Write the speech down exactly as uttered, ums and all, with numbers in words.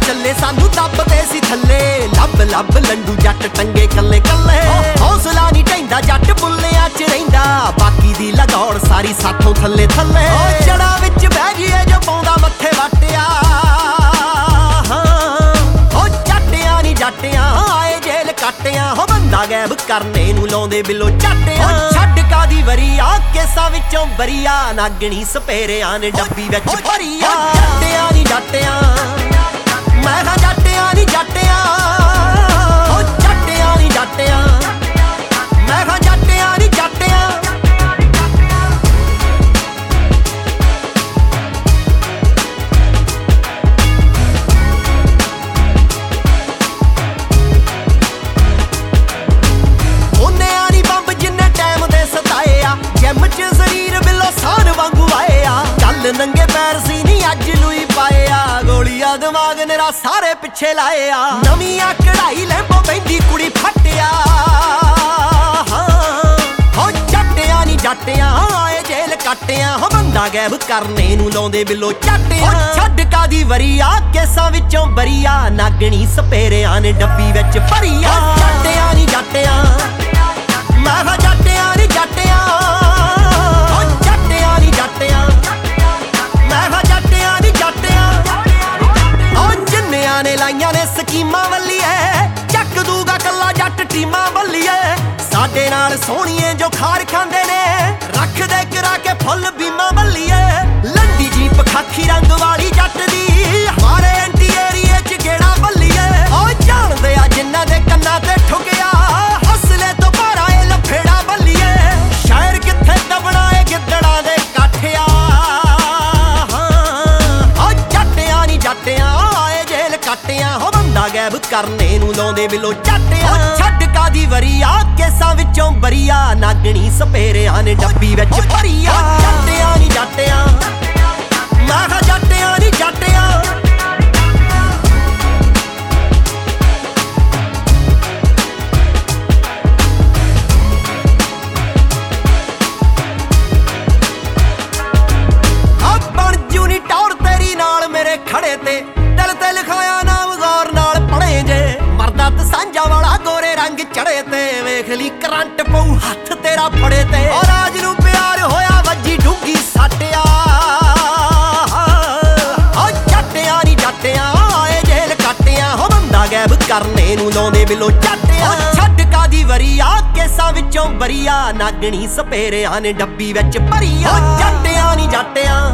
ਚੱਲੇ ਸਾਨੂੰ ਦੱਬਦੇ ਸੀ ਥੱਲੇ। ਲੱਭ ਲੱਭ ਲੰਡੂ ਜੱਟ ਟੰਗੇ ਕੱਲੇ ਕੱਲੇ। ਹੌਸਲਾ ਨਹੀਂ ਢੈਂਦਾ ਜੱਟ ਬੁੱਲਿਆਂ ਚ ਰਹਿੰਦਾ, ਬਾਕੀ ਦੀ ਲਗੌੜ ਸਾਰੀ ਸਾਥੋਂ ਥੱਲੇ ਥੱਲੇ। ਜੜਾਂ ਵਿੱਚ ਬਹਿ ਗਈਏ ਜੋ ਪਾਉਂਦਾ ਮੱਥੇ ਵਾਟਿਆ। ਹੋ ਜੱਟਿਆਂ ਨੀ ਜੱਟਿਆਂ ਆਏ ਜੇਲ ਕੱਟਿਆਂ। ਹੋ ਬੰਦਾ ਗੈਬ ਕਰਨੇ ਨੂੰ ਲਾਉਂਦੇ ਬਿੱਲੋ ਝਾਟਿਆਂ। ਛੱਡ ਕਾਦੀ ਵਰੀਆ ਕੇਸਾਂ ਵਿੱਚੋਂ ਬਰੀਆ, ਨਾਗਣੀ ਸਪੇਰਿਆਂ ਨੇ ਡੱਬੀ ਵਿੱਚ ਭਰੀਆ। ਜੱਟਿਆਂ ਨੀ ਜੱਟਿਆਂ ਮੈਂ ਹਾਂ ਜੱਟਿਆਂ ਨੀ ਜੱਟਿਆਂ। ਹੋ ਜੱਟਿਆਂ ਨੀ ਜੱਟਿਆਂ ਮੈਂ ਹਾਂ ਜੱਟਿਆਂ ਨੀ ਜੱਟਿਆਂ। ਉਹਨਿਆਂ ਨੀ ਬੰਬ ਜਿੰਨੇ ਟਾਈਮ ਦੇ ਸਤਾਏ ਆ, ਜਿਮ ਚ ਸਰੀਰ ਬਿੱਲੋ ਸਾਨ ਵਾਂਗੂ ਆਏ ਆ। ਚੱਲ ਨੰਗੇ ਪੈਰ ਸੀ ਨੀ ਅੱਜ ਲੂਈ ਪਾਏ ਆ, ਗੋਲੀਆਂ ਦਿਮਾਗ ਨੇਰਾ ਸਾਰੇ ਪਿੱਛੇ ਲਾਏ ਆ। ਨਵੀਆਂ ਕਢਾਈ ਲੈਂਬੋ ਬੈਂਦੀ ਕੁੜੀ ਫੱਟਿਆ। ਹੋ ਜੱਟਿਆਂ ਨੀ ਜੱਟਿਆਂ ਆਏ ਜੇਲ ਕੱਟਿਆਂ। ਹੋ ਬੰਦਾ ਗੈਬ ਕਰਨੇ ਨੂੰ ਲਾਉਂਦੇ ਬਿੱਲੋ ਝਾਟਿਆਂ। ਛੱਡ ਕਾਦੀ ਵਰੀਆ ਕੇਸਾਂ ਵਿੱਚੋਂ ਬਰੀਆ, ਨਾਗਣੀ ਸਪੇਰਿਆਂ ਨੇ ਡੱਬੀ ਵਿੱਚ ਭਰੀਆ। ਜੱਟਿਆਂ ਨੀ ਜੱਟਿਆਂ ਮੈਂ ਹਾਂ ਜੱਟਿਆਂ ਨੀ ਜੱਟਿਆਂ। ਹੋ ਜੱਟਿਆਂ ਨੀ ਜੱਟਿਆਂ ਮੈਂ ਹਾਂ ਜੱਟਿਆਂ ਨੀ ਜੱਟਿਆਂ। ਹੋ ਜਿੰਨਿਆਂ ਨੇ ਲਾਈਆਂ ਨੇ ਸਕੀਮਾਂ ਵੱਲੀਏ, ਚੱਕ ਦੂਗਾ ਕੱਲਾ ਜੱਟ ਟੀਮਾਂ ਵੱਲੀਏ। ਸਾਡੇ ਨਾਲ ਸੋਹਣੀਏ ਜੋ ਖਾਰ ਖਾਂਦੇ ਨੇ, ਰੱਖਦੇ ਕਰਾ ਕੇ ਫੁੱਲ ਬੀਮਾ ਵੱਲੀਏ। ਲੰਡੀ ਜੀਪ ਖਾਖੀ ਰੰਗ ਵਾਲੀ ਜੱਟ ਦੀ, ਮਾਰੇ ਐਂਟੀ ਏਰੀਏ ਚ ਗੇੜਾ ਵੱਲੀਏ। ਉਹ ਜਾਣਦੇ ਆ ਜਿਨ੍ਹਾਂ ਦੇ ਕੰਨਾਂ ਤੇ ਠੁਕਿਆ, ਹੌਸਲੇ ਤੋਂ ਭਾਰਾ ਇਹ ਲਫੇੜਾ ਵੱਲੀਏ। ਸ਼ਾਇਰ ਕਿੱਥੇ ਦਬਣਾ ਏ ਗਿੱਦੜਾਂ ਦੇ ਕਾਠਿਆ। ਹੋ ਜੱਟਿਆਂ ਨੀ ਜੱਟਿਆਂ ਆਏ ਜੇਲ ਕੱਟਿਆਂ। ਹੋ ਬੰਦਾ ਗੈਬ ਕਰਨੇ ਨੂੰ ਲਾਉਂਦੇ ਬਿੱਲੋ ਝਾਟਿਆਂ। ਛੱਡ ਕਾਦੀ ਵਰੀਆ ਕੇਸਾਂ ਵਿੱਚੋਂ ਬਰੀਆ, ਨਾਗਣੀ ਸਪੇਰਿਆਂ ਨੇ ਡੱਬੀ ਵਿੱਚ ਭਰੀਆ। ਜੱਟਿਆਂ ਨੀ ਜੱਟਿਆਂ ਮੈਂ ਹਾਂ ਜੱਟਿਆਂ ਨੀ ਜੱਟਿਆਂ। ਆ ਬਣ ਜੂ ਨੀ ਟੌਰ ਤੇਰੀ ਨਾਲ ਮੇਰੇ ਖੜੇ ਤੇ, ਦਿਲ ਤੇ ਲਿਖਾਇਆ ਨਾਮ ਗੌਰ ਨਾਲ ਪੜੇ ਜੇ। ਮਰਦਾ ਤੇ ਸਾਂਝਾ ਵਾਲਾ ਗੋਰੇ ਰੰਗ ਚੜੇ ਤੇ, ਵੇਖ ਲਈ ਕਰੰਟ ਪਊ ਹੱਥ ਤੇਰਾ ਫੜੇ ਤੇ। ਔਰ ਰਾਜ ਨੂੰ ਪਿਆਰ ਹੋਇਆ ਵੱਜੀ ਡੂੰਗੀ ਸਾਟਿਆ। ਹੋ ਜੱਟਿਆਂ ਨੀ ਜੱਟਿਆਂ ਆਏ ਜੇਲ ਕੱਟਿਆਂ। ਹੋ ਬੰਦਾ ਗੈਬ ਕਰਨੇ ਨੂੰ ਲਾਉਂਦੇ ਬਿੱਲੋ ਝਾਟਿਆਂ। ਛੱਡ ਕਾਦੀ ਵਰੀਆ ਕੇਸਾਂ ਵਿੱਚੋਂ ਬਰੀਆ, ਨਾਗਣੀ ਸਪੇਰਿਆਂ ਨੇ ਡੱਬੀ ਵਿੱਚ ਭਰੀਆ। ਜੱਟਿਆਂ ਨੀ ਜੱਟਿਆਂ